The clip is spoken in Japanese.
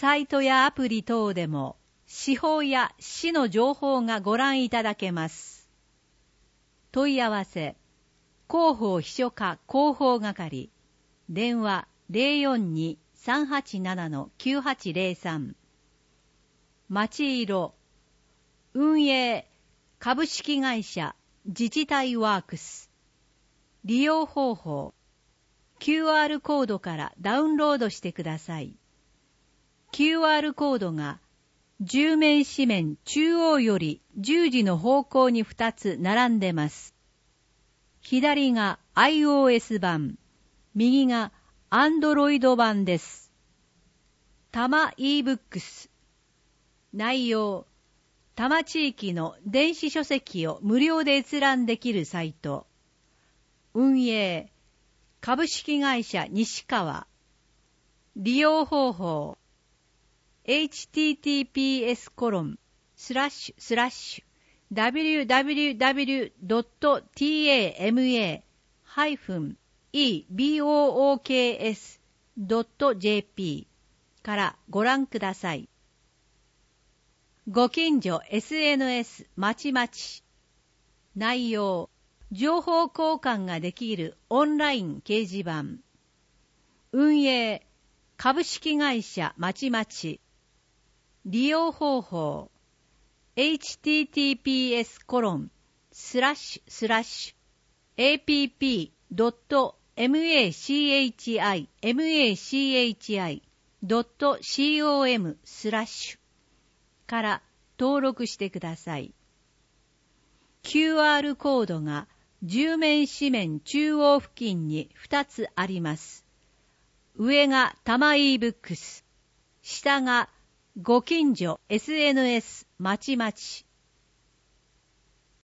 サイトやアプリ等でも司法や市の情報がご覧いただけます。問い合わせ、広報秘書課広報係、電話042-387-9803。町色、運営、株式会社自治体ワークス。利用方法、QR コードからダウンロードしてください。QR コードが10面紙面中央より10時の方向に2つ並んでます。左が iOS 版、右が Android 版です。多摩 eBooks。内容、多摩地域の電子書籍を無料で閲覧できるサイト。運営、株式会社西川。利用方法、https://www.tama-ebooks.jp からご覧ください。ご近所 SNS まちまち。内容、情報交換ができるオンライン掲示板。運営、株式会社まちまち。利用方法、https://app.machi.com/ から登録してください。QR コードが10面紙面中央付近に2つあります。上が多摩 eBooks、下がご近所 SNS まちまち。